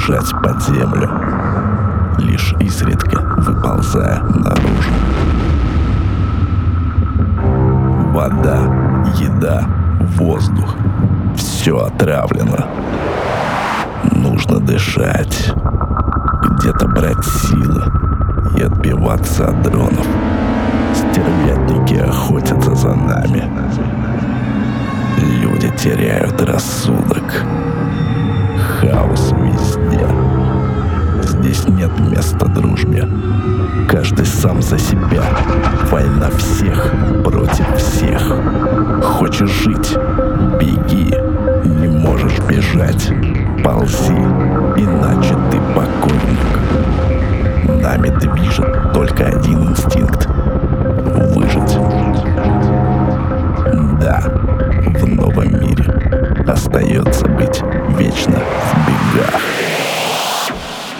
бежать под землю, лишь изредка выползая наружу. Вода, еда, воздух — все отравлено. Нужно дышать, где-то брать силы и отбиваться от дронов. Стервятники охотятся за нами. Люди теряют рассудок. Хаос везде. Здесь нет места дружбе. Каждый сам за себя. Война всех против всех. Хочешь жить — беги. Не можешь бежать — ползи, иначе ты покойник. Нами движет только один инстинкт — выжить. Да, в новом мире остается